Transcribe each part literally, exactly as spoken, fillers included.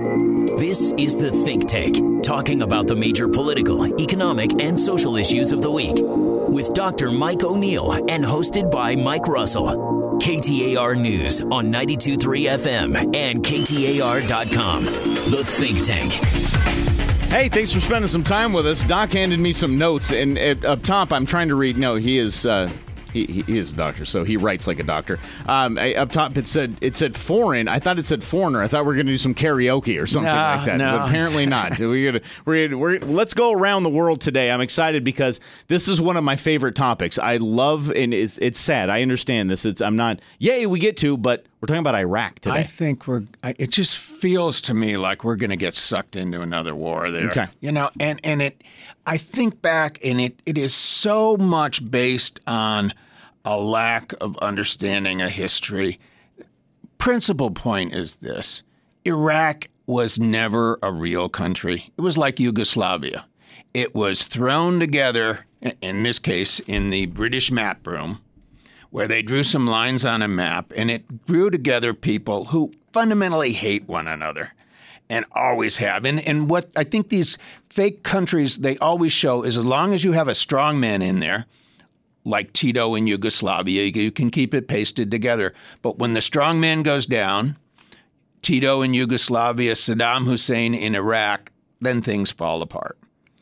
This is The Think Tank, talking about the major political, economic, and social issues of the week, with Doctor Mike O'Neill and hosted by Mike Russell. K T A R News on ninety-two point three F M and K T A R dot com. The Think Tank. Hey, thanks for spending some time with us. Doc handed me some notes, and at, up top, I'm trying to read. No, he is uh, he, he is a doctor, so he writes like a doctor. Um, I, up top, it said it said foreign. I thought it said foreigner. I thought we were going to do some karaoke or something no, like that. No. But apparently not. we gotta, we're, we're, let's go around the world today. I'm excited because this is one of my favorite topics. I love, and it's, it's sad. I understand this. It's I'm not. Yay, we get to, but. We're talking about Iraq today. I think we're. It just feels to me like we're going to get sucked into another war there. Okay. You know, and and it. I think back, and it it is so much based on a lack of understanding of history. Principal point is this: Iraq was never a real country. It was like Yugoslavia. It was thrown together. In this case, in the British map room, where they drew some lines on a map, and it drew together people who fundamentally hate one another and always have. And, and what I think these fake countries, they always show is as long as you have a strong man in there, like Tito in Yugoslavia, you can keep it pasted together. But when the strong man goes down, Tito in Yugoslavia, Saddam Hussein in Iraq, then things fall apart.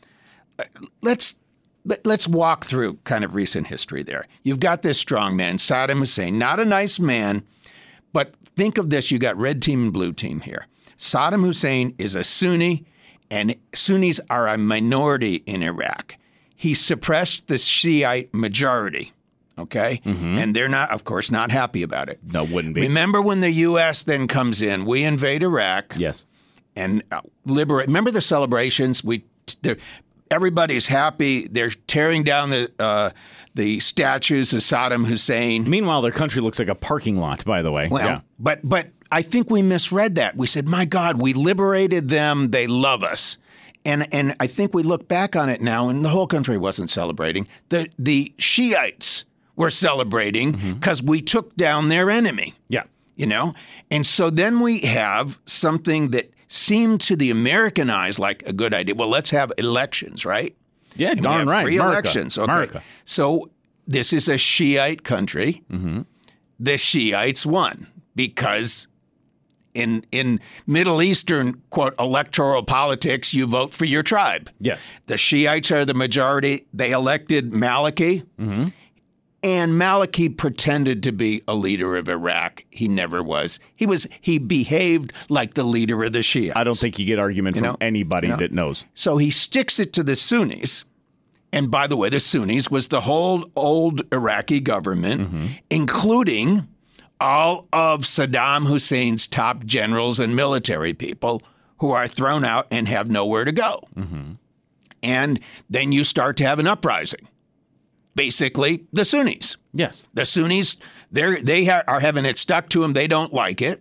Let's Let's walk through kind of recent history there. You've got this strong man, Saddam Hussein, not a nice man, but think of this. You got red team and blue team here. Saddam Hussein is a Sunni, and Sunnis are a minority in Iraq. He suppressed the Shiite majority, okay? Mm-hmm. And they're not, of course, not happy about it. No, wouldn't be. Remember when the U S then comes in, we invade Iraq. Yes. And uh, liberate. Remember the celebrations? We Everybody's happy. They're tearing down the uh, the statues of Saddam Hussein. Meanwhile, their country looks like a parking lot, by the way. Well, yeah. but but I think we misread that. We said, my God, we liberated them. They love us. And and I think we look back on it now, and the whole country wasn't celebrating. The, the Shiites were celebrating because mm-hmm. we took down their enemy. Yeah. You know? And so then we have something that seemed to the American eyes like a good idea. Well, let's have elections, right? Yeah, and darn right. Free America. elections. Okay. America. So this is a Shiite country. Mm-hmm. The Shiites won because in in Middle Eastern, quote, electoral politics, you vote for your tribe. Yes. The Shiites are the majority. They elected Maliki. Mm-hmm. And Maliki pretended to be a leader of Iraq. He never was. He was. He behaved like the leader of the Shiites. I don't think you get argument you from know, anybody you know? that knows. So he sticks it to the Sunnis. And by the way, the Sunnis was the whole old Iraqi government, mm-hmm. including all of Saddam Hussein's top generals and military people who are thrown out and have nowhere to go. Mm-hmm. And then you start to have an uprising. Basically, the Sunnis. Yes. The Sunnis, they're, they ha- are having it stuck to them. They don't like it.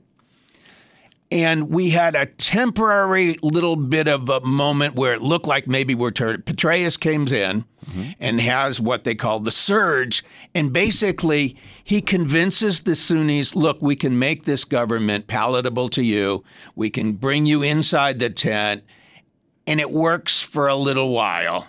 And we had a temporary little bit of a moment where it looked like maybe we're turning. Petraeus comes in mm-hmm. and has what they call the surge. And basically, he convinces the Sunnis, look, we can make this government palatable to you. We can bring you inside the tent. And it works for a little while.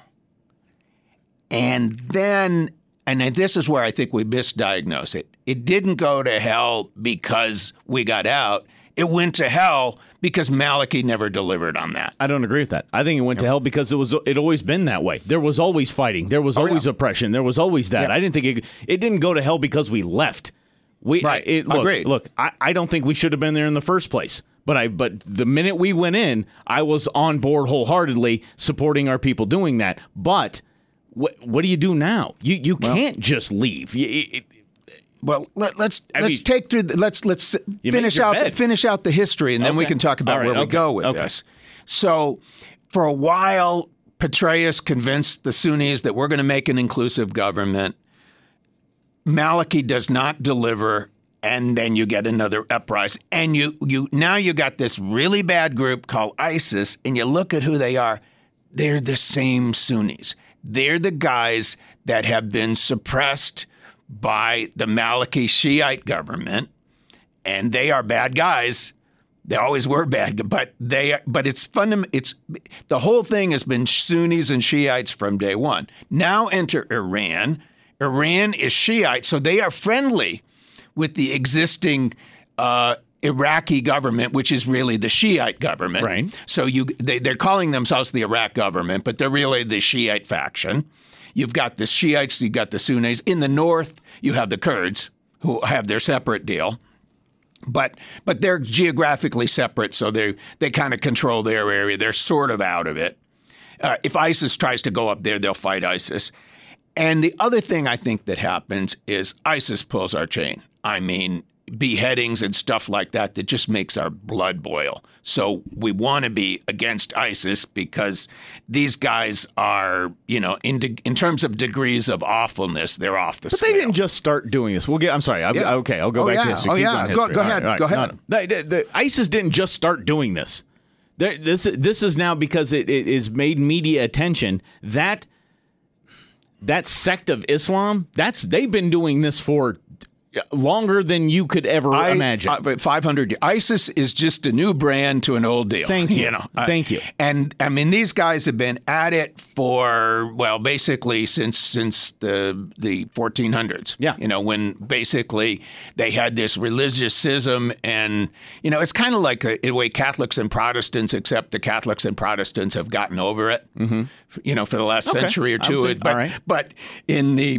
And then, and this is where I think we misdiagnosed it. It didn't go to hell because we got out. It went to hell because Maliki never delivered on that. I don't agree with that. I think it went to hell because it was it always been that way. There was always fighting. There was always oh, yeah. oppression. There was always that. Yeah. I didn't think it, it didn't go to hell because we left. We right. It, look, Agreed. Look, I, I don't think we should have been there in the first place. But I but the minute we went in, I was on board wholeheartedly supporting our people doing that. But what what do you do now? You you well, can't just leave. You, it, well, let, let's I let's mean, take through. The, let's let's finish out the, finish out the history, and then okay. we can talk about right, where okay. we go with okay. this. So, for a while, Petraeus convinced the Sunnis that we're going to make an inclusive government. Maliki does not deliver, and then you get another uprising. And you you now you got this really bad group called ISIS, and you look at who they are. They're the same Sunnis. They're the guys that have been suppressed by the Maliki Shiite government, and they are bad guys, They always were bad, but they but it's fundam- It's the whole thing has been Sunnis and Shiites from day one. Now enter Iran. Iran is Shiite, so they are friendly with the existing uh, Iraqi government, which is really the Shiite government. Right. So you they, they're calling themselves the Iraq government, but they're really the Shiite faction. You've got the Shiites, you've got the Sunnis. In the north, you have the Kurds, who have their separate deal. But but they're geographically separate, so they they kind of control their area. They're sort of out of it. Uh, if ISIS tries to go up there, they'll fight ISIS. And the other thing I think that happens is ISIS pulls our chain. I mean, beheadings and stuff like that that just makes our blood boil. So we want to be against ISIS because these guys are, you know, in de- in terms of degrees of awfulness, they're off the But scale. they didn't just start doing this. We'll get. I'm sorry. I'll, Yeah. Okay, I'll go Oh, back yeah. to history. Oh, Keep yeah. going to Go- history. go All ahead. right, all right. Go No, ahead. no. The, the, the ISIS didn't just start doing this. They're, this this is now because it, it is made media attention that that sect of Islam. That's they've been doing this for longer than you could ever I, imagine. Uh, five hundred. ISIS is just a new brand to an old deal. Thank you. You know, Thank you. And I mean, these guys have been at it for well, basically since since the the fourteen hundreds. Yeah. You know, when basically they had this religious schism, and you know, it's kind of like the, the way Catholics and Protestants, except the Catholics and Protestants have gotten over it. Mm-hmm. You know, for the last Okay. century or I would two. say- But all right. but in the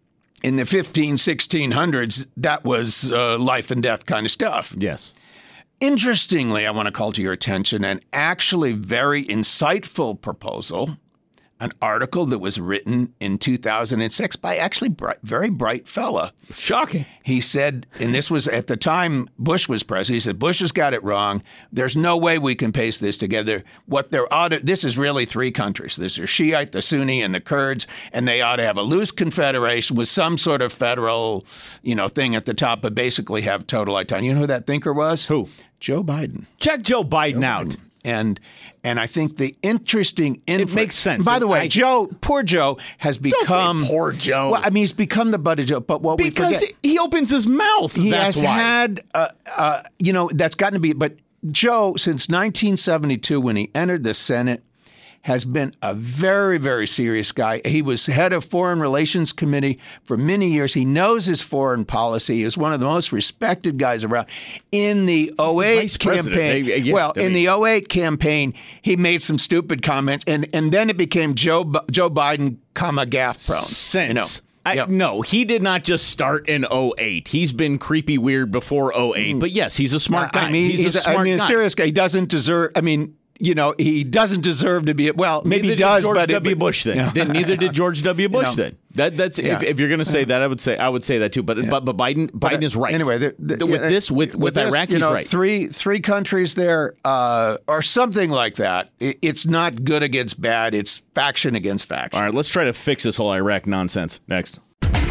In the fifteen, sixteen hundreds, that was uh, life and death kind of stuff. yes. Interestingly, I want to call to your attention an actually very insightful proposal, an article that was written in two thousand six by actually bright, very bright fella. Shocking. He said, and this was at the time Bush was president, he said, Bush has got it wrong. There's no way we can paste this together. What there ought to, this is really three countries. This is Shiite, the Sunni, and the Kurds, and they ought to have a loose confederation with some sort of federal, you know, thing at the top, but basically have total autonomy. You know who that thinker was? Who? Joe Biden. Check Joe Biden out. And and I think the interesting inference, makes sense. By the way, I- Joe, poor Joe, has become poor Joe. Well, I mean, he's become the butt of Joe. But what we Because forget, he opens his mouth. he That's has why. had, uh, uh, you know, that's gotten to be. But Joe, since nineteen seventy-two, when he entered the Senate, has been a very, very serious guy. He was head of Foreign Relations Committee for many years. He knows his foreign policy. He was one of the most respected guys around. In the oh eight vice president. campaign, They- yeah, well, I mean- in the oh eight campaign, he made some stupid comments, and, and then it became Joe B- Joe Biden, comma, gaffe prone. Since. You know. I, Yep. No, he did not just start in oh eight. He's been creepy weird before oh eight. But yes, he's a smart guy. I mean, he's, he's, a smart I mean, guy. a serious guy. He doesn't deserve. I mean, you know, he doesn't deserve to be. Well, maybe Neither he does, did George but W. It, Bush then. Yeah. then. Neither did George W. Bush know. then. That that's Yeah. if, if you're going to say that, I would say I would say that too. But but but Biden Biden is right. Anyway, the, the, with yeah, this with with, this, Iraq, you he's know, right. Three three countries there, uh, or something like that. It, it's not good against bad. It's faction against faction. All right, let's try to fix this whole Iraq nonsense next.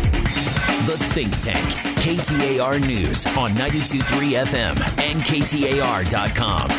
The Think Tank, K T A R News on ninety-two point three F M and K T A R dot com.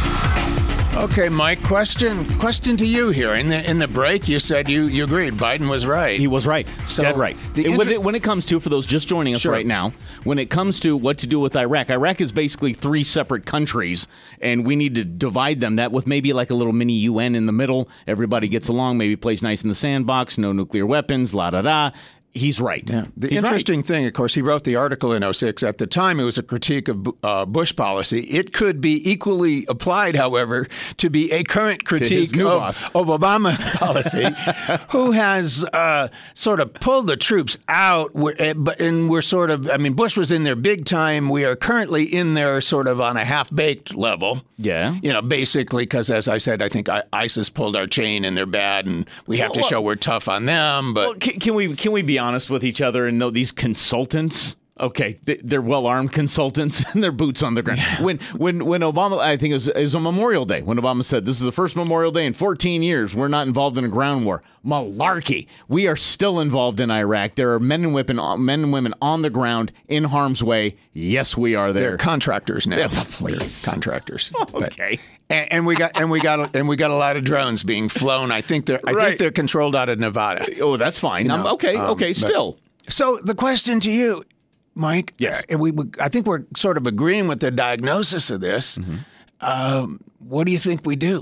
Okay, Mike. Question question to you here. In the in the break, you said you, you agreed Biden was right. He was right. So, Dead right. the And when, inter- it, when it comes to, for those just joining us Sure. right now, when it comes to what to do with Iraq, Iraq is basically three separate countries, and we need to divide them. That with maybe like a little mini U N in the middle. Everybody gets along, maybe plays nice in the sandbox, no nuclear weapons, la da da. He's right. Yeah. The He's interesting thing, of course, he wrote the article in oh six. At the time, it was a critique of uh, Bush policy. It could be equally applied, however, to be a current critique new of, boss. of Obama policy, who has uh, sort of pulled the troops out. We're, uh, but and we're sort of, I mean, Bush was in there big time. We are currently in there sort of on a half-baked level. Yeah. You know, basically, because as I said, I think I, ISIS pulled our chain and they're bad, and we have to Well, show we're tough on them. But Well, can, can we can we be honest with each other and know these consultants? Okay, they- they're well-armed consultants and they're boots on the ground. When when when Obama, I think it was, it was on Memorial Day, when Obama said, this is the first Memorial Day in fourteen years, we're not involved in a ground war. Malarkey. We are still involved in Iraq. There are men and women, men and women on the ground in harm's way. Yes, we are there. they're contractors now. Yeah, please. They're contractors. Okay. But, and, and we got and we got and we got a lot of drones being flown. I think they're I Right. think they're controlled out of Nevada. Oh, that's fine. I'm, know, okay, um, okay, but- still. So the question to you, Mike? Yes. Uh, we, we, I think we're sort of agreeing with the diagnosis of this. Mm-hmm. Um, what do you think we do?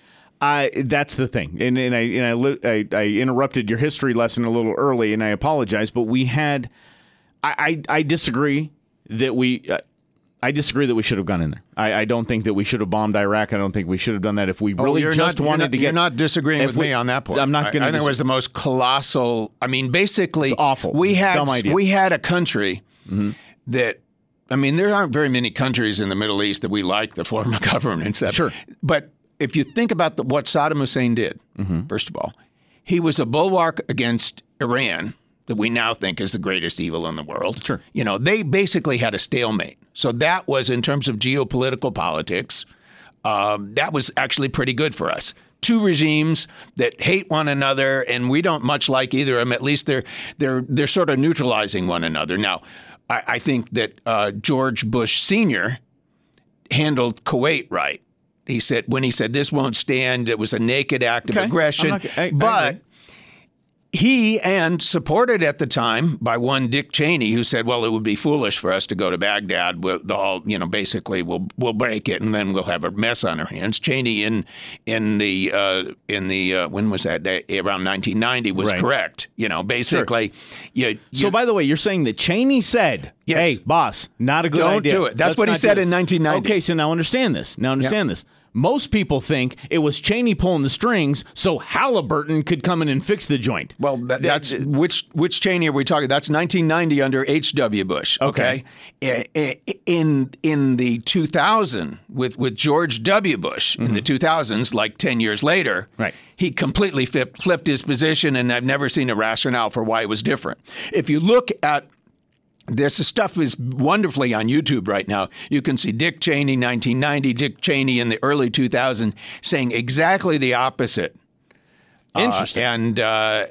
I that's the thing, and and I and I, li- I I interrupted your history lesson a little early, and I apologize. But we had, I I, I disagree that we. Uh, I disagree that we should have gone in there. I, I don't think that we should have bombed Iraq. I don't think we should have done that if we really oh, just not, wanted not, to get. You're not disagreeing with we, me on that point. I'm not going to. I think it was the most colossal. I mean, basically, it's awful. We had Dumb idea. we had a country mm-hmm. that. I mean, there aren't very many countries in the Middle East that we like the form of government. Sure, but if you think about the, what Saddam Hussein did, mm-hmm. first of all, he was a bulwark against Iran that we now think is the greatest evil in the world. Sure. You know, they basically had a stalemate. So that was, in terms of geopolitical politics, um, that was actually pretty good for us. Two regimes that hate one another, and we don't much like either of them. At least they're they're they're sort of neutralizing one another. Now, I, I think that uh, George Bush Senior handled Kuwait right. He said when he said this won't stand, it was a naked act okay. of aggression. Not, I, but I he, and supported at the time by one Dick Cheney, who said, well, it would be foolish for us to go to Baghdad. We'll, the whole, you know, basically we'll we'll break it and then we'll have a mess on our hands. Cheney in in the uh, in the uh, when was that day? Around nineteen ninety was right. correct. You know, basically. Sure. You, you, so by the way, you're saying that Cheney said, yes. "Hey, boss, not a good Don't idea. do it." That's Let's what he not said do in nineteen ninety. Okay, so now understand this. Now understand yeah. this. Most people think it was Cheney pulling the strings so Halliburton could come in and fix the joint. Well, that, that's which which Cheney are we talking? That's nineteen ninety under H W Bush. Okay, okay. in in the two thousand with with George W. Bush mm-hmm. in the two thousands, like ten years later, right. he completely flipped, flipped his position, and I've never seen a rationale for why it was different. If you look at This stuff is wonderfully on YouTube right now. You can see Dick Cheney, nineteen ninety, Dick Cheney in the early two thousands saying exactly the opposite. Interesting. Uh, and uh,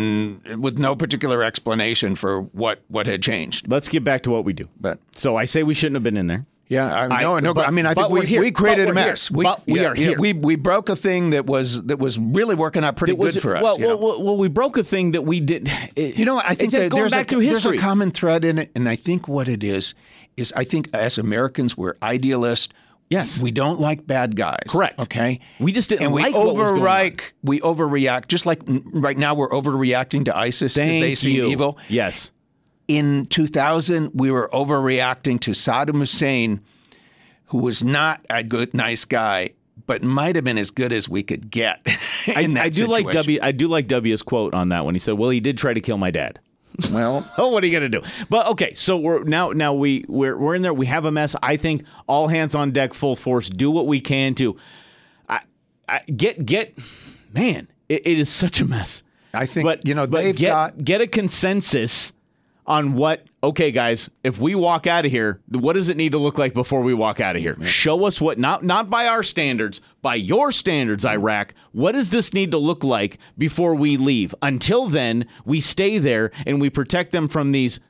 and with no particular explanation for what, what had changed. Let's get back to what we do. But So I say we shouldn't have been in there. Yeah, I, no, I, no. but, I mean, I think we, we created a mess. We, we, but we yeah, are here. Yeah, we we broke a thing that was that was really working out pretty was, good for us. Well, you know? well, well, we broke a thing that we did. It, you know, I think that going there's, back a, to there's a history. common thread in it, and I think what it is is I think as Americans we're idealists. Yes, we don't like bad guys. Correct. Okay, we just didn't and like we what was going overreact. on. We overreact. Just like right now, we're overreacting to ISIS because they seem you. evil. Yes. In two thousand, we were overreacting to Saddam Hussein, who was not a good, nice guy, but might have been as good as we could get. in that I, I do situation. like W. I do like W's quote on that one. He said, "Well, he did try to kill my dad." Well, oh, what are you gonna do? But okay, so we're now now we we're we're in there. We have a mess. I think all hands on deck, full force. Do what we can to I, I, get get. Man, it, it is such a mess. I think but, you know but they've get, got get a consensus on what. Okay, guys, if we walk out of here, what does it need to look like before we walk out of here? Yeah. Show us what, not not by our standards, by your standards, Iraq. What does this need to look like before we leave? Until then, we stay there and we protect them from these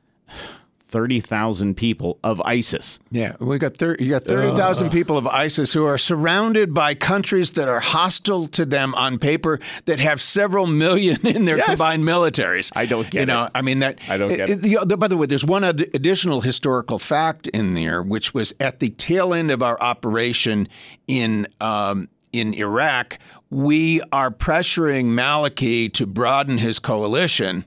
thirty thousand people of ISIS. Yeah, we got thirty. You got thirty thousand people of ISIS who are surrounded by countries that are hostile to them on paper, that have several million in their yes. combined militaries. I don't get you know, it. I mean that. I don't get it. it. You know, by the way, there's one ad- additional historical fact in there, which was at the tail end of our operation in um, in Iraq. We are pressuring Maliki to broaden his coalition.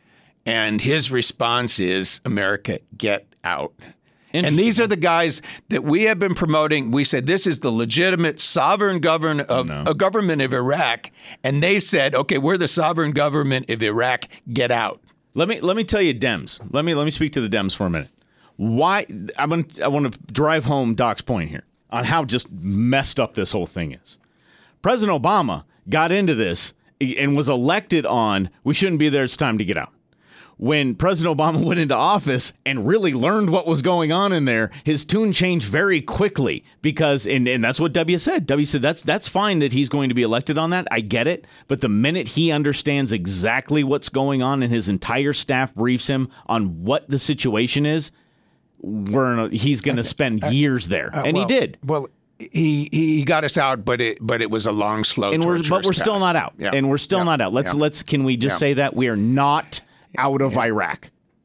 And his response is, America, get out. And these are the guys that we have been promoting. We said this is the legitimate sovereign govern of, no. a government of Iraq. And they said, okay, we're the sovereign government of Iraq. Get out. Let me let me tell you, Dems. Let me let me speak to the Dems for a minute. Why? I'm gonna, I want to drive home Doc's point here on how just messed up this whole thing is. President Obama got into this and was elected on, we shouldn't be there, it's time to get out. When President Obama went into office and really learned what was going on in there, his tune changed very quickly because, and, and that's what W said. W said that's that's fine that he's going to be elected on that. I get it. But the minute he understands exactly what's going on and his entire staff briefs him on what the situation is, we're in a, he's going to spend years there. Uh, and well, he did. Well, he he got us out, but it but it was a long, slow, and we're, but we're task. still not out. Yeah. And we're still yeah. not out. Let's yeah. let's can we just yeah. say that we are not out of yeah. Iraq?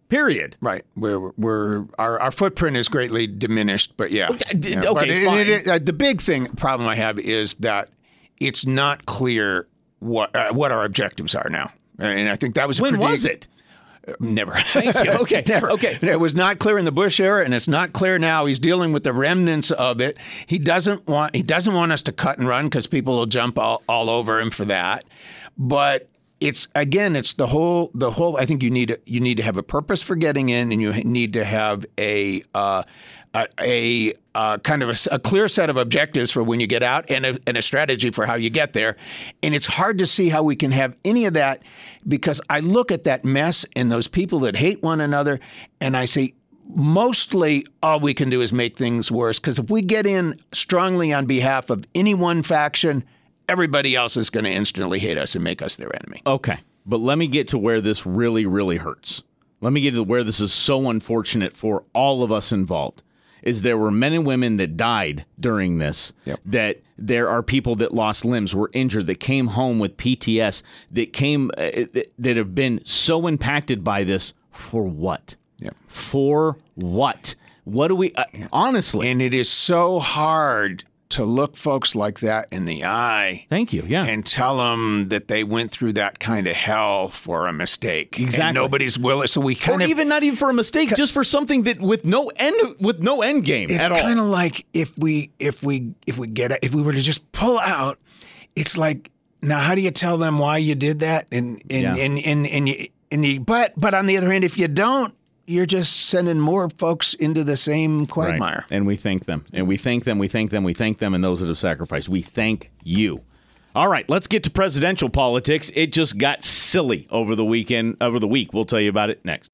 Period. Right. We're, we're our, our footprint is greatly diminished, but yeah. Okay, yeah. okay, But it- fine. it- it- uh, the big thing problem I have is that it's not clear what uh, what our objectives are now, and I think that was a When critique- was it? Never. Thank you. Okay. Never. Okay. It was not clear in the Bush era, and it's not clear now. He's dealing with the remnants of it. He doesn't want. He doesn't want us to cut and run because people will jump all, all over him for that. But it's again, it's the whole. The whole. I think you need. You need to have a purpose for getting in, and you need to have a. Uh, a, a uh, kind of a, a clear set of objectives for when you get out and a, and a strategy for how you get there. And it's hard to see how we can have any of that because I look at that mess and those people that hate one another and I say, mostly all we can do is make things worse because if we get in strongly on behalf of any one faction, everybody else is going to instantly hate us and make us their enemy. Okay. But let me get to where this really, really hurts. Let me get to where this is so unfortunate for all of us involved. Is there were men and women that died during this, Yep. that there are people that lost limbs, were injured, that came home with P T S, that came uh, that, that have been so impacted by this. For what? Yep. For what? What do we, uh, honestly? And it is so hard to look folks like that in the eye Thank you, yeah. and tell them that they went through that kind of hell for a mistake. Exactly. And nobody's willing. So we or kind of even not even for a mistake, just for something that with no end with no end game it's at all. kind of like if we if we if we get if we were to just pull out, it's like now how do you tell them why you did that? And and Yeah. and, and, and you and you but but on the other hand, if you don't, you're just sending more folks into the same quagmire. Right. And we thank them. And we thank them, we thank them, we thank them, and those that have sacrificed. We thank you. All right, let's get to presidential politics. It just got silly over the weekend, over the week. We'll tell you about it next.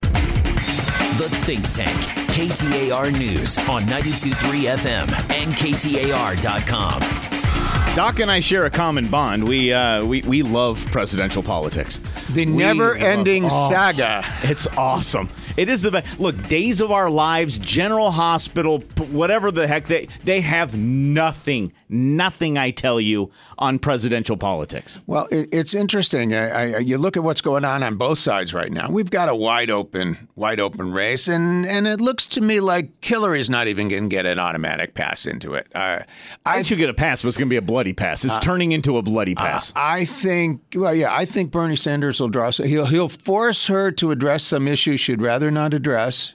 The Think Tank, K T A R News on ninety-two point three F M and K T A R dot com. Doc and I share a common bond. We uh, we we love presidential politics. The We never-ending love- oh, saga. It's awesome. It is the best. Look, Days of Our Lives, General Hospital, p- whatever the heck they they have nothing, nothing. I tell you on presidential politics. Well, it, it's interesting. I, I, you look at what's going on on both sides right now. We've got a wide open, wide open race, and, and it looks to me like Hillary's not even going to get an automatic pass into it. Uh, I I should get a pass, but it's going to be a bloody pass. It's turning into a bloody pass. I think, well, yeah, I think Bernie Sanders will draw. He'll he'll force her to address some issues she'd rather not address.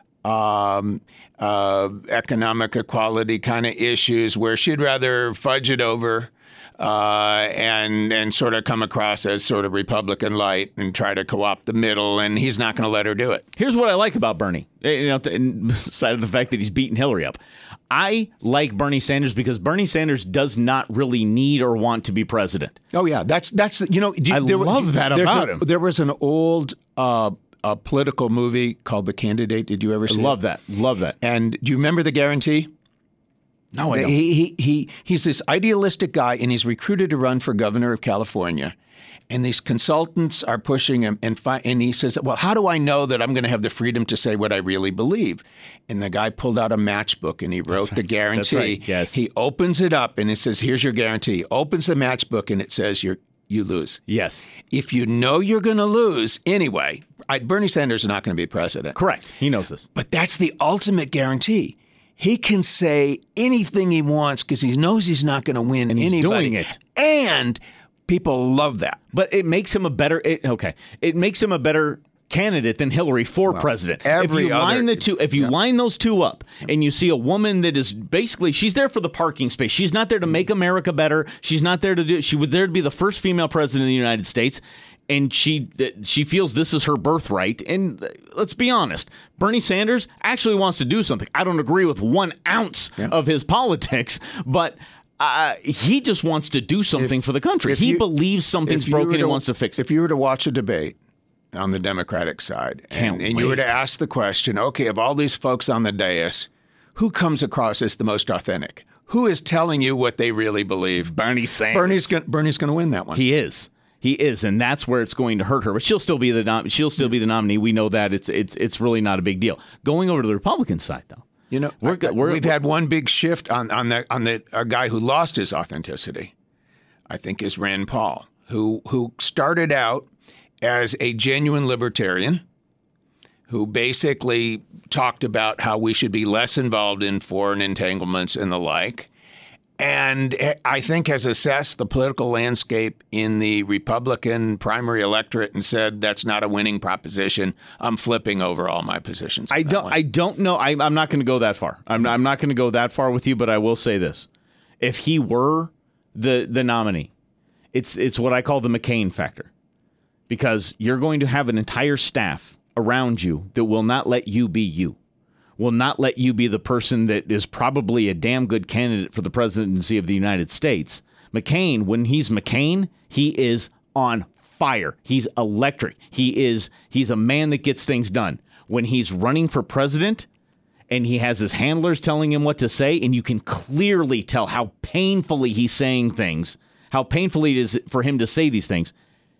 Um, uh, economic equality kind of issues where she'd rather fudge it over. Uh, and and sort of come across as sort of Republican light and try to co-opt the middle, and he's not going to let her do it. Here's what I like about Bernie. You know, aside of the fact that he's beating Hillary up, I like Bernie Sanders because Bernie Sanders does not really need or want to be president. Oh yeah, that's that's you know. do- I there, love that there's about a- him. There was an old uh, a political movie called The Candidate. Did you ever see? Love it? that. Love that. And do you remember the guarantee? No, I The- don't. He, he, he, he's this idealistic guy, and he's recruited to run for governor of California. And these consultants are pushing him, and, fi- and he says, well, how do I know that I'm going to have the freedom to say what I really believe? And the guy pulled out a matchbook, and he wrote the guarantee. right. Yes. He opens it up, and it says, here's your guarantee. Opens the matchbook, and it says, you're, you lose. Yes. If you know you're going to lose anyway, I, Bernie Sanders is not going to be president. Correct. He knows this. But that's the ultimate guarantee. He can say anything he wants because he knows he's not going to win And he's anybody. doing it. And people love that. But it makes him a better. It, okay, it makes him a better candidate than Hillary for president. every if you line other- the two, if you line those two up, and you see a woman that is basically she's there for the parking space. She's not there to make America better. She's not there to do. She was there to be the first female president of the United States. And she she feels this is her birthright. And let's be honest, Bernie Sanders actually wants to do something. I don't agree with one ounce Yeah. of his politics, but uh, he just wants to do something for the country. if He you- believes something's If you were broken and wants to fix it. If you were to watch a debate on the Democratic side, Can't and, and you were to wait. ask the question, okay, of all these folks on the dais, who comes across as the most authentic? Who is telling you what they really believe? Bernie Sanders. Bernie's going Bernie's going to win that one. He is. He is, and that's where it's going to hurt her. But she'll still be the nom- she'll still be the nominee. We know that it's it's it's really not a big deal. Going over to the Republican side, though, You know, We're I- go- we're- we've had one big shift on on the on the a guy who lost his authenticity. I think is Rand Paul, who who started out as a genuine libertarian, who basically talked about how we should be less involved in foreign entanglements and the like. And I think has assessed the political landscape in the Republican primary electorate and said that's not a winning proposition. I'm flipping over all my positions. I don't. I don't know. I, I'm not going to go that far. I'm. I'm not going to go that far with you. But I will say this: if he were the the nominee, it's it's what I call the McCain factor, because you're going to have an entire staff around you that will not let you be you. Will not let you be the person that is probably a damn good candidate for the presidency of the United States. McCain, when he's McCain, he is on fire. He's electric. He is he's a man that gets things done. When he's running for president and he has his handlers telling him what to say, and you can clearly tell how painfully he's saying things, how painfully it is for him to say these things,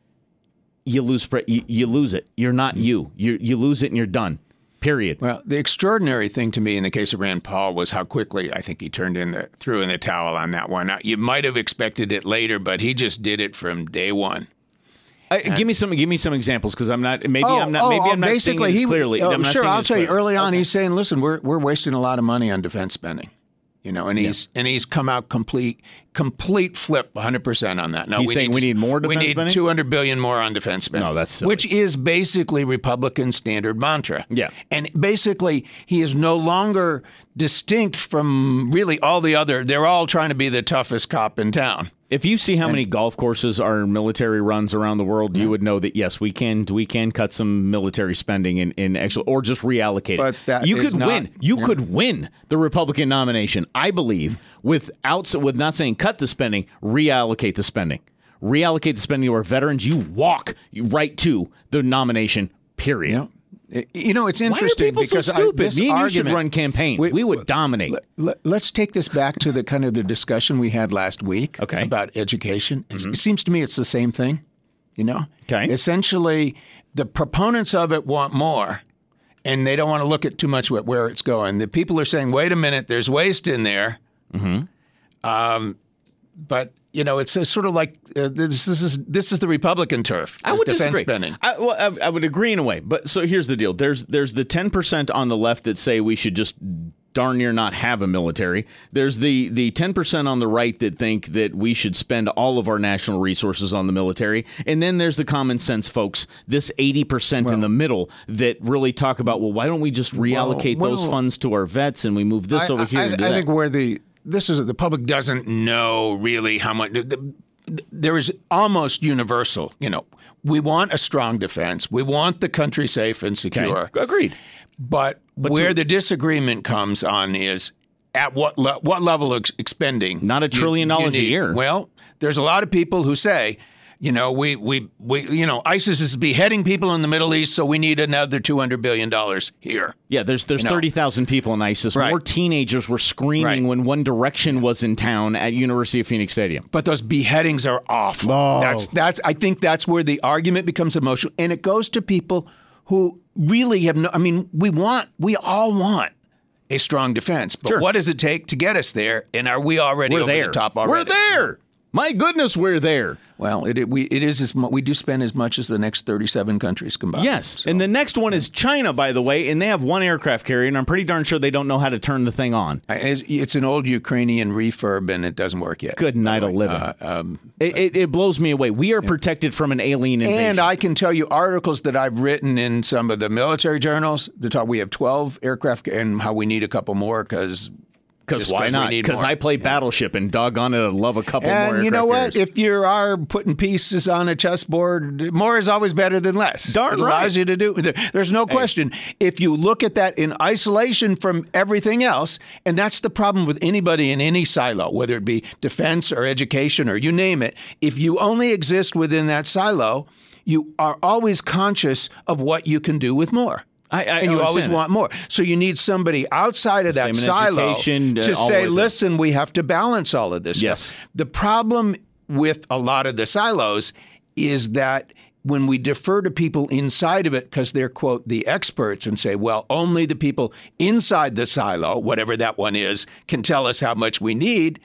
you lose you, you lose it. You're not you. You you lose it and you're done. Period. Well, the extraordinary thing to me in the case of Rand Paul was how quickly I think he turned in the threw in the towel on that one. Now, you might have expected it later, but he just did it from day one. Uh, give me some. Give me some examples, because I'm not. Maybe oh, I'm not. Oh, maybe oh, I'm not basically, seeing it he, clearly. Oh, I'm not sure, seeing I'll it tell you. clearly. Early on, okay. he's saying, "Listen, we're we're wasting a lot of money on defense spending." You know, and he's yeah. and he's come out complete complete flip one hundred percent on that. No, he's we saying need we to, need more defense spending? We need spending? two hundred billion dollars more on defense spending. No, that's silly. Which is basically Republican standard mantra. Yeah. And basically, he is no longer distinct from really all the other. They're all trying to be the toughest cop in town. If you see how and, many golf courses are military runs around the world, yeah. you would know that, yes, we can we can cut some military spending in, in actual, or just reallocate but it. That you is could not, win. You yeah. could win the Republican nomination, I believe, without with not saying cut the spending, reallocate the spending. Reallocate the spending to our veterans. You walk right to the nomination, period. Yeah. You know, it's interesting Why are people because so stupid? I, this Me and argument, you should run campaigns. We, we would dominate. Let, let's take this back to the kind of the discussion we had last week okay. about education. Mm-hmm. It seems to me it's the same thing. You know, okay. Essentially, the proponents of it want more, and they don't want to look at too much at where it's going. The people are saying, "Wait a minute, there's waste in there." Mm-hmm. Um, but. You know, it's a sort of like uh, this, this is this is the Republican turf. I would defense disagree. Spending. I, well, I, I would agree in a way, but so here's the deal: there's there's the ten percent on the left that say we should just darn near not have a military. There's the the ten percent on the right that think that we should spend all of our national resources on the military, and then there's the common sense folks, this eighty percent well, in the middle that really talk about, well, why don't we just reallocate well, well, those funds to our vets and we move this I, over here? I, and do I that. think where the This is the public doesn't know really how much. The, there is almost universal. You know, we want a strong defense. We want the country safe and secure. Okay. Agreed. But, but where to, the disagreement comes on is at what le- what level of expending. Not a trillion you, dollars you a year. Well, there's a lot of people who say, you know, we, we, we, you know, ISIS is beheading people in the Middle East, so we need another two hundred billion dollars here. Yeah, there's there's you know? thirty thousand people in ISIS. Right. More teenagers were screaming right. when One Direction was in town at University of Phoenix Stadium. But those beheadings are awful. Oh. That's that's. I think that's where the argument becomes emotional, and it goes to people who really have no. I mean, we want, we all want a strong defense, but sure. what does it take to get us there? And are we already we're over there. the top already? We're there. My goodness, we're there. Well, it, it we it is as we do spend as much as the next thirty-seven countries combined. Yes, so. And the next one is China, by the way, and they have one aircraft carrier, and I'm pretty darn sure they don't know how to turn the thing on. It's, it's an old Ukrainian refurb, and it doesn't work yet. Good night of living. Uh, um, it, it, it blows me away. We are yeah. protected from an alien invasion. And I can tell you articles that I've written in some of the military journals that talk. We have twelve aircraft, and how we need a couple more because. Because why not? Because I play yeah. Battleship, and doggone it, I'd love a couple and more. And you know what? Carriers. If you are putting pieces on a chessboard, more is always better than less. Darn it right. allows you to do. There's no question. Hey. If you look at that in isolation from everything else, and that's the problem with anybody in any silo, whether it be defense or education or you name it. If you only exist within that silo, you are always conscious of what you can do with more. I, I and you always it. want more. So you need somebody outside of that silo to say, listen, we have to balance all of this yes. stuff. The problem with a lot of the silos is that when we defer to people inside of it because they're, quote, the experts and say, well, only the people inside the silo, whatever that one is, can tell us how much we need,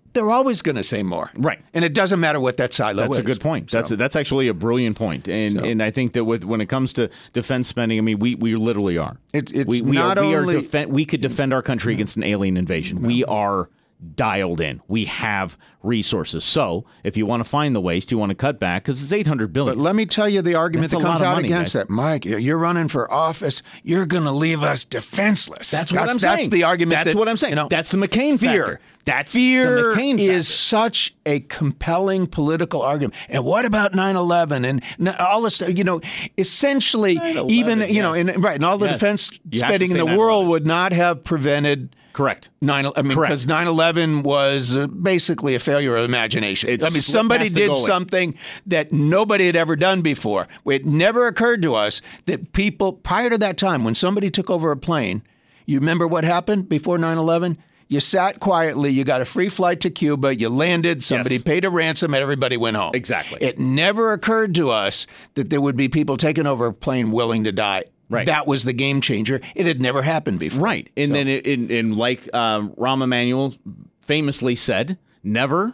they're always going to say more. Right. And it doesn't matter what that silo That's is. a good point. So. That's a, that's actually a brilliant point. And So. and I think that with when it comes to defense spending, I mean, we, we literally are. It, it's we, we not are, we only... Are defen- we could defend our country against an alien invasion. We are dialed in. We have resources. So if you want to find the waste, you want to cut back because it's eight hundred billion dollars. But let me tell you the argument That's that a comes lot of out money, against guys. that. Mike, you're running for office. You're going to leave us defenseless. That's what that's, I'm that's saying. the argument. That's that, what I'm saying. You know, that's the McCain fear. factor. That's fear the McCain is factor. such a compelling political argument. And what about nine eleven and all this stuff? You know, essentially, even you know, yes. and right, and all the Yes. defense You have to spending in say the nine world eleven. would not have prevented. Correct. Nine, I mean, Correct. because nine eleven was uh, basically a failure of imagination. It I mean, slipped somebody past the did goalie. something that nobody had ever done before. It never occurred to us that people, prior to that time, when somebody took over a plane, you remember what happened before nine eleven? You sat quietly, you got a free flight to Cuba, you landed, somebody Yes. paid a ransom, and everybody went home. Exactly. It never occurred to us that there would be people taking over a plane willing to die. Right. That was the game changer. It had never happened before. Right. And So- then, it, in, in like um, Rahm Emanuel famously said, never,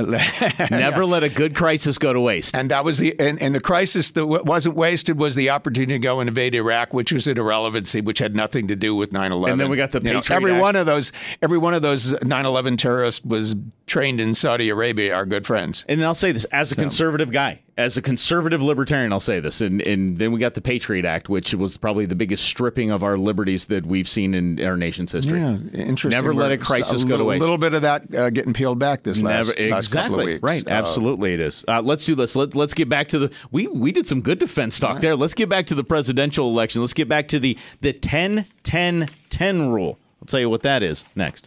never let a good crisis go to waste. And that was the and, and the crisis that w- wasn't wasted was the opportunity to go and invade Iraq, which was an irrelevancy, which had nothing to do with nine eleven. And then we got the You know, Patriot every Act. one of those every one of those nine eleven terrorists was trained in Saudi Arabia, our good friends. And I'll say this, as a conservative guy, as a conservative libertarian, I'll say this. And, and then we got the Patriot Act, which was probably the biggest stripping of our liberties that we've seen in our nation's history. Yeah, interesting. Never let a We're- crisis a go to little, waste. A little bit of that uh, getting peeled back this last, Never, last couple exactly. of weeks. Right. Uh, Absolutely it is. Uh, let's do this. Let, let's get back to the we we did some good defense talk there. Let's get back to the presidential election. Let's get back to the the ten ten ten rule. I'll tell you what that is next.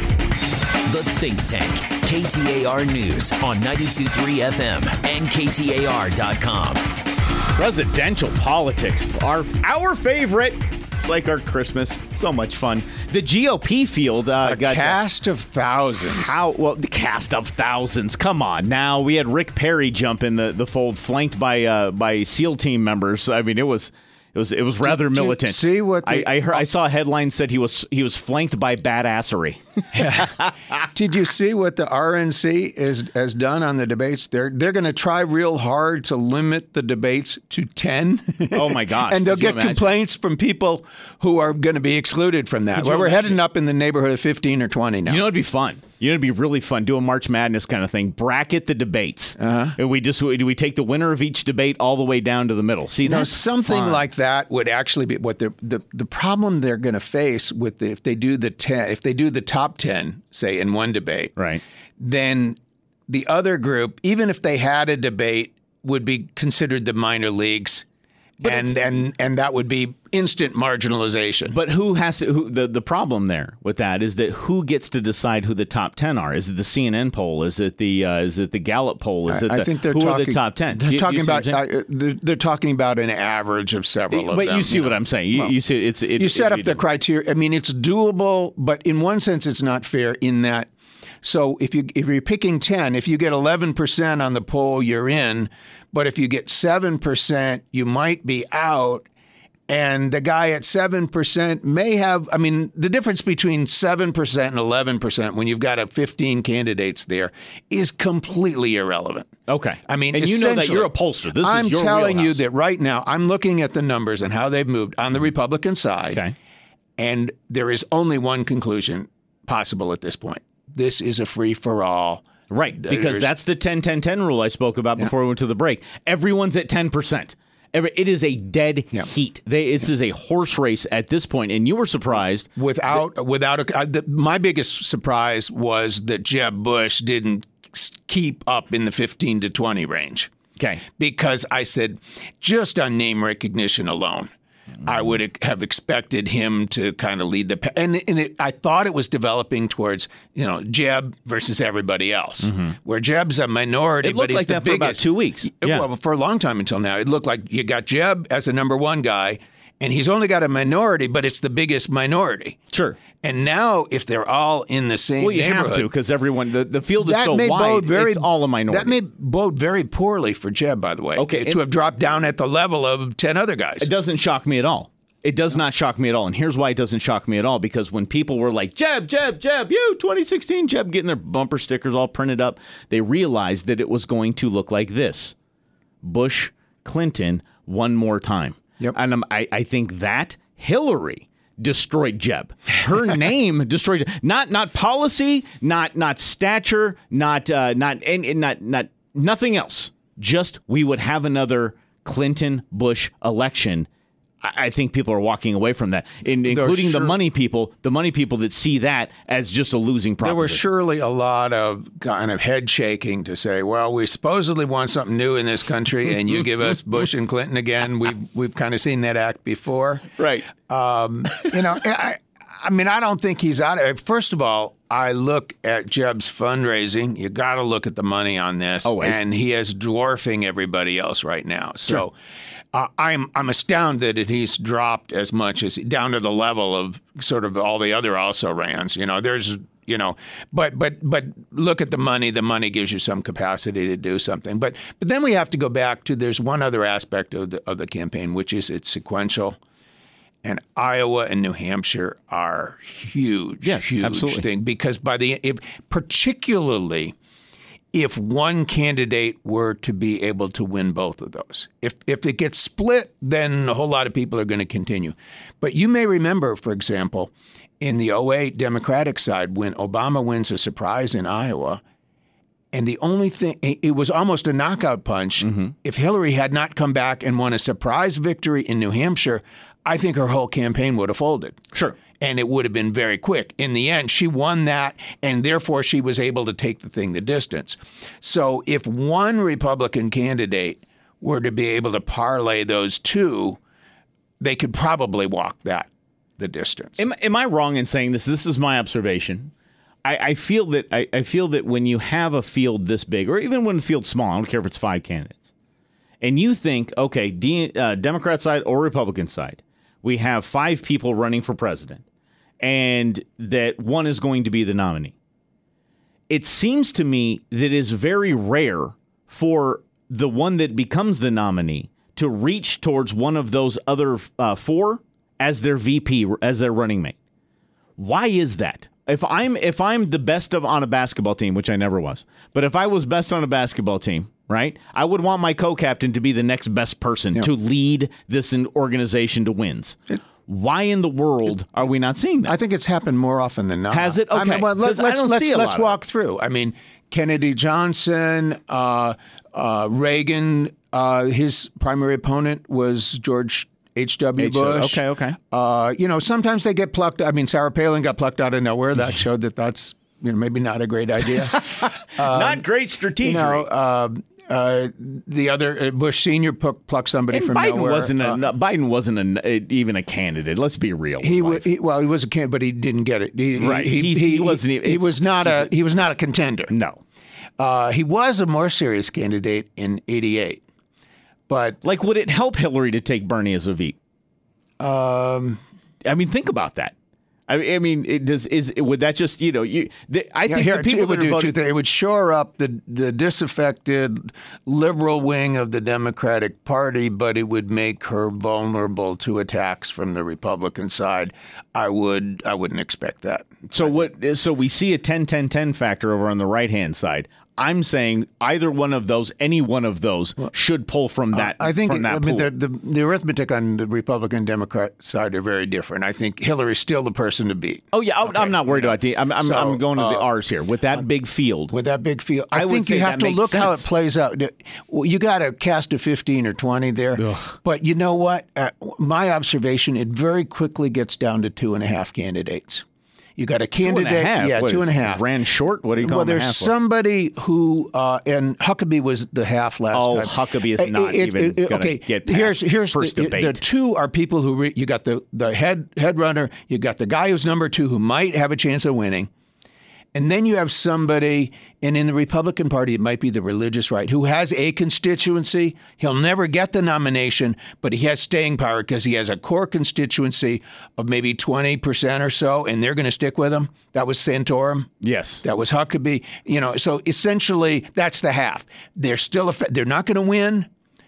The Think Tank, K T A R News on ninety-two point three F M and K T A R dot com. Presidential politics, our our favorite. It's like our Christmas. So much fun. The G O P field uh, a got cast of thousands. How, well, the cast of thousands. Come on, now we had Rick Perry jump in the, the fold, flanked by uh, by SEAL team members. I mean, it was it was it was rather Did you militant. see what the- I I, heard, I saw a headline said he was he was flanked by badassery. Did you see what the R N C is, has done on the debates? They're they're going to try real hard to limit the debates to ten. Oh, my gosh. And they'll Could you get imagine? complaints from people who are going to be excluded from that. Could you Well, we're imagine? heading up in the neighborhood of fifteen or twenty now. You know, it'd be fun. You know, it'd be really fun. Do a March Madness kind of thing. Bracket the debates. Uh-huh. And we just we, we take the winner of each debate all the way down to the middle. See, No, that's something fun. like that would actually be what the the the problem they're going to face with the, if they do the ten, if they do the top ten, say in one debate, Right. then the other group, even if they had a debate, would be considered the minor leagues, and and and that would be instant marginalization. But who has to? Who, the the problem there with that is that who gets to decide who the top ten are? Is it the C N N poll? Is it the uh, is it the Gallup poll? Is it I the, think they're who talking, are the top ten? They're You- you talking see what about I'm saying? uh, they're, they're talking about an average of several of But them. you see know. what I'm saying. You, Well, you see, it's it, you set it- up the criteria. I mean, it's doable, but in one sense, it's not fair in that. So if you if you're picking ten, if you get eleven percent on the poll, you're in. But if you get seven percent, you might be out. And the guy at seven percent may have, I mean, the difference between seven percent and eleven percent when you've got a fifteen candidates there is completely irrelevant. Okay. I mean, and you know that essentially, you're a pollster. This I'm is your telling you wheelhouse. that right now, I'm looking at the numbers and how they've moved on the Republican side. Okay. And there is only one conclusion possible at this point. This is a free for all. Right, because There's- that's the ten ten ten rule I spoke about before we went to the break. Everyone's at ten percent. Every, it is a dead Yeah. heat. They, this is a horse race at this point, and you were surprised. Without, without a, uh, the, my biggest surprise was that Jeb Bush didn't s- keep up in the fifteen to twenty range. Okay. Because I said, just on name recognition alone, I would have expected him to kind of lead the pa- and and it, I thought it was developing towards you know Jeb versus everybody else, where Jeb's a minority, It looked but he's like the that for about biggest. two weeks. Yeah. Well, for a long time until now, it looked like you got Jeb as the number one guy, and he's only got a minority, but it's the biggest minority. Sure. And now, if they're all in the same Well, you have neighborhood, to because everyone the, the field is that so may wide. bode very, it's all a minority. That may bode very poorly for Jeb, by the way. Okay, to and- have dropped down at the level of ten other guys. It doesn't shock me at all. It does not shock me at all. And here's why it doesn't shock me at all. Because when people were like, Jeb, Jeb, Jeb, you, twenty sixteen, Jeb, getting their bumper stickers all printed up, they realized that it was going to look like this. Bush, Clinton, one more time. Yep. And um, I, I think that Hillary destroyed Jeb. Her name destroyed. Not not policy, not not stature, not uh, not and, and not not nothing else. Just we would have another Clinton Bush election. I, I think people are walking away from that, in, including sure, the money people. The money people that see that as just a losing proposition. There was surely a lot of kind of head shaking to say, "Well, we supposedly want something new in this country, and you give us Bush and Clinton again." We've we've kind of seen that act before, right? Um, you know, I, I mean, I don't think he's out of it. First of all, I look at Jeb's fundraising. You got to look at the money on this, Always. And he is dwarfing everybody else right now. So. Sure. Uh, I'm I'm astounded that he's dropped as much as down to the level of sort of all the other also-rans. You know, there's you know, but but but look at the money. The money gives you some capacity to do something. But but then we have to go back to there's one other aspect of the of the campaign, which is it's sequential. And Iowa and New Hampshire are huge, yes, huge absolutely. thing because by the if, particularly. If one candidate were to be able to win both of those. If if it gets split, then a whole lot of people are going to continue. But you may remember, for example, in the oh eight Democratic side, when Obama wins a surprise in Iowa, and the only thing, it was almost a knockout punch. Mm-hmm. If Hillary had not come back and won a surprise victory in New Hampshire, I think her whole campaign would have folded. Sure. And it would have been very quick. In the end, she won that, and therefore she was able to take the thing the distance. So if one Republican candidate were to be able to parlay those two, they could probably walk that the distance. Am, am I wrong in saying this? This is my observation. I, I feel that I, I feel that when you have a field this big, or even when the field's small, I don't care if it's five candidates, and you think, okay, D, uh, Democrat side or Republican side, we have five people running for president. And that one is going to be the nominee. It seems to me that it is very rare for the one that becomes the nominee to reach towards one of those other uh, four as their V P, as their running mate. Why is that? If I'm if I'm the best of on a basketball team, which I never was, but if I was best on a basketball team, right, I would want my co-captain to be the next best person yeah. to lead this organization to wins. It, Why in the world are we not seeing that? I think it's happened more often than not. Has it? Okay. I mean, well, let, let's let's, let's walk of through. I mean, Kennedy Johnson, uh, uh, Reagan, uh, his primary opponent was George H W. Bush. Okay, okay. Uh, you know, sometimes they get plucked. I mean, Sarah Palin got plucked out of nowhere. That showed that that's you know maybe not a great idea. um, not great strategy. You know. Uh, Uh, the other uh, Bush Senior plucked pluck somebody and from Biden nowhere. Wasn't a, uh, Biden wasn't a, even a candidate. Let's be real. He, w- he well, he was a candidate, but he didn't get it. He, right. He, he, he, he wasn't. Even, he was not a. He was not a contender. No. Uh, he was a more serious candidate in eighty-eight, but like, would it help Hillary to take Bernie as a V? Um, I mean, think about that. I mean, it does is would that just you know you? The, I yeah, think here, the people it would that are do voting, two things. It would shore up the the disaffected liberal wing of the Democratic Party, but it would make her vulnerable to attacks from the Republican side. I would I wouldn't expect that. So what? So we see a ten ten ten factor over on the right hand side. I'm saying either one of those, any one of those, well, should pull from that. Uh, I think from that I mean pool. the, the the arithmetic on the Republican Democrat side are very different. I think Hillary's still the person to beat. Oh yeah, okay. I'm not worried you know? about the. I'm I'm, so, I'm going to the uh, R's here with that big field. With that big field, I, I think you have to look sense. how it plays out. Well, you got to cast a fifteen or twenty there, Ugh. but you know what? Uh, my observation, it very quickly gets down to two and a half candidates. You got a candidate, two and a half. yeah, what two is, and a half. Ran short. What do you call well, them? There's half somebody who, uh, and Huckabee was the half last oh, time. Oh, Huckabee is not it, even it, it, going to okay. get past here's here's first the, debate. The two are people who re, you got the the head head runner. You got the guy who's number two who might have a chance of winning. And then you have somebody, and in the Republican Party, it might be the religious right, who has a constituency. He'll never get the nomination, but he has staying power because he has a core constituency of maybe twenty percent or so, and they're going to stick with him. That was Santorum. Yes. That was Huckabee. You know, so essentially, that's the half. They're still, a, they're not going to win.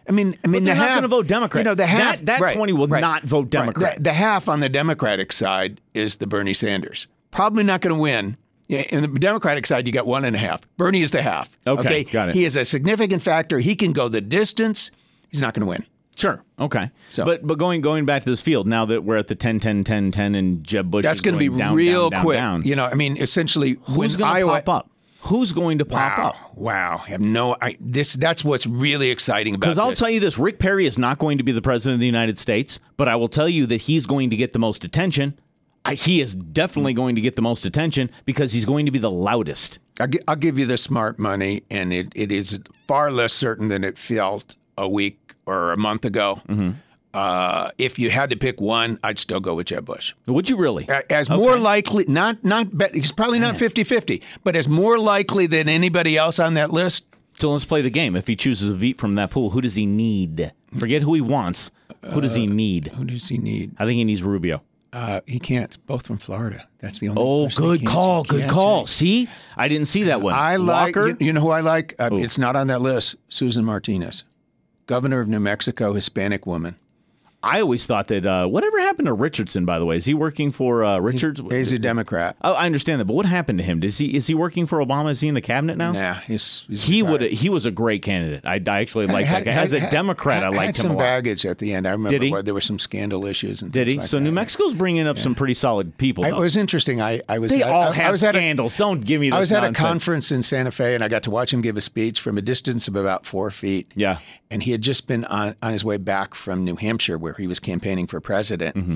I mean, I mean, they're the not half, going to vote Democrat. You know, the half that, that right, twenty will right, not vote Democrat. Right. The, the half on the Democratic side is the Bernie Sanders. Probably not going to win. In the Democratic side, you got one and a half. Bernie is the half. Okay, okay? got it. He is a significant factor. He can go the distance. He's not going to win. Sure. Okay. So, but but going going back to this field now that we're at the ten, ten, ten, ten, and Jeb Bush. That's going to be down, real down, quick. Down, down. You know, I mean, essentially, who's going to pop up? Who's going to pop wow, up? Wow. I have no. I, this that's what's really exciting about this. Because I'll tell you this: Rick Perry is not going to be the president of the United States, but I will tell you that he's going to get the most attention. I, he is definitely going to get the most attention because he's going to be the loudest. I'll, gi- I'll give you the smart money, and it, it is far less certain than it felt a week or a month ago. Mm-hmm. Uh, if you had to pick one, I'd still go with Jeb Bush. Would you really? As okay. more likely, not not he's probably not fifty-fifty, but as more likely than anybody else on that list. So let's play the game. If he chooses a Veep from that pool, who does he need? Forget who he wants. Who does he need? Uh, who does he need? I think he needs Rubio. Uh, he can't. Both from Florida. That's the only. Oh, good call. Good call. Change. See, I didn't see that one. I like. Walker? You, you know who I like? Uh, it's not on that list. Susan Martinez, governor of New Mexico, Hispanic woman. I always thought that, uh, whatever happened to Richardson, by the way? Is he working for uh, Richards? He's, he's a Democrat. Oh, I understand that, but what happened to him? Is he is he working for Obama? Is he in the cabinet now? Nah, he's, he's he would he was a great candidate. I, I actually like that guy. As a Democrat, had, I liked had him a some lot. baggage at the end. I remember Did he? where there were some scandal issues and Did things he? like so that. New Mexico's bringing up yeah. some pretty solid people. I, though. it was interesting. I, I was. They at, all I, have I was scandals. A, Don't give me this I was nonsense. at a conference in Santa Fe, and I got to watch him give a speech from a distance of about four feet. Yeah. And he had just been on, on his way back from New Hampshire, where he was campaigning for president. Mm-hmm.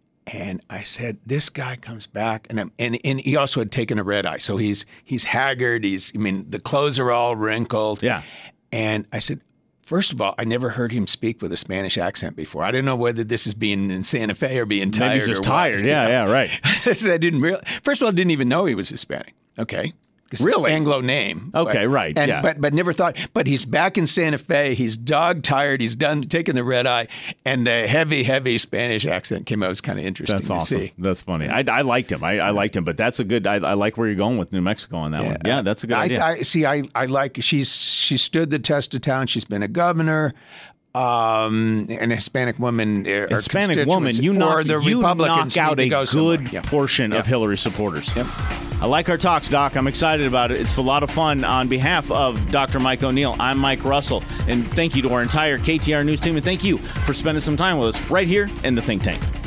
And I said, this guy comes back, and I'm, and and he also had taken a red eye, so he's he's haggard. He's I mean the clothes are all wrinkled. Yeah. And I said, first of all, I never heard him speak with a Spanish accent before. I didn't know whether this is being in Santa Fe or being tired. Maybe he's just or tired. What, yeah, you know? yeah, right. I didn't really. First of all, I didn't even know he was Hispanic. Okay. Really? Anglo name. Okay, but, right. And, yeah. But but never thought. But he's back in Santa Fe. He's dog tired. He's done taking the red eye, and the heavy, heavy Spanish accent came out. It was kind of interesting that's to awesome. see. That's funny. I, I liked him. I, I liked him. But that's a good. I, I like where you're going with New Mexico on that yeah. one. Yeah, that's a good I, idea. I see. I I like. She's she stood the test of time. She's been a governor. Um, an Hispanic woman, Hispanic woman, you knock, the you Republicans knock out a go good yep. portion yep. of Hillary supporters. Yep. I like our talks, Doc. I'm excited about it. It's a lot of fun. On behalf of Doctor Mike O'Neill, I'm Mike Russell, and thank you to our entire K T A R News team, and thank you for spending some time with us right here in the Think Tank.